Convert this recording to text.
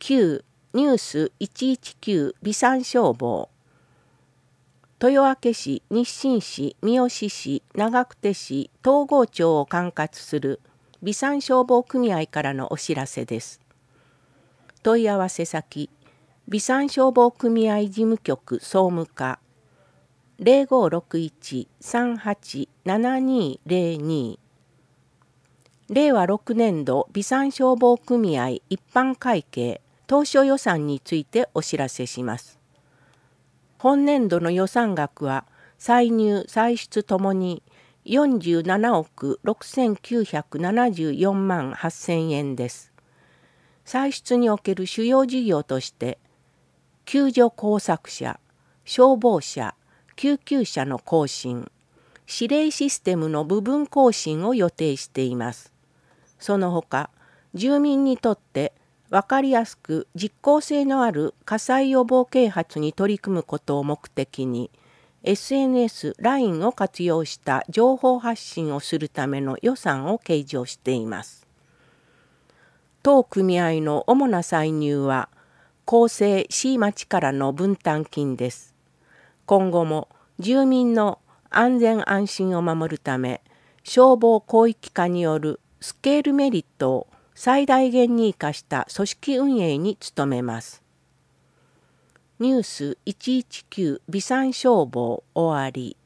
9ニュース119備産消防。豊明市、日清市、三好市、長久手市、東郷町を管轄する備産消防組合からのお知らせです。問い合わせ先、備産消防組合事務局総務課0561-387202。令和6年度備産消防組合一般会計当初予算についてお知らせします。本年度の予算額は歳入歳出ともに47億6974万8000円です。歳出における主要事業として救助工作車、消防車、救急車の更新、指令システムの部分更新を予定しています。その他、住民にとって分かりやすく実効性のある火災予防啓発に取り組むことを目的に SNS、LINE を活用した情報発信をするための予算を計上しています。当組合の主な歳入は公正市町からの分担金です。今後も住民の安全安心を守るため消防広域化によるスケールメリットを最大限に生かした組織運営に努めます。ニュース119備産消防終わり。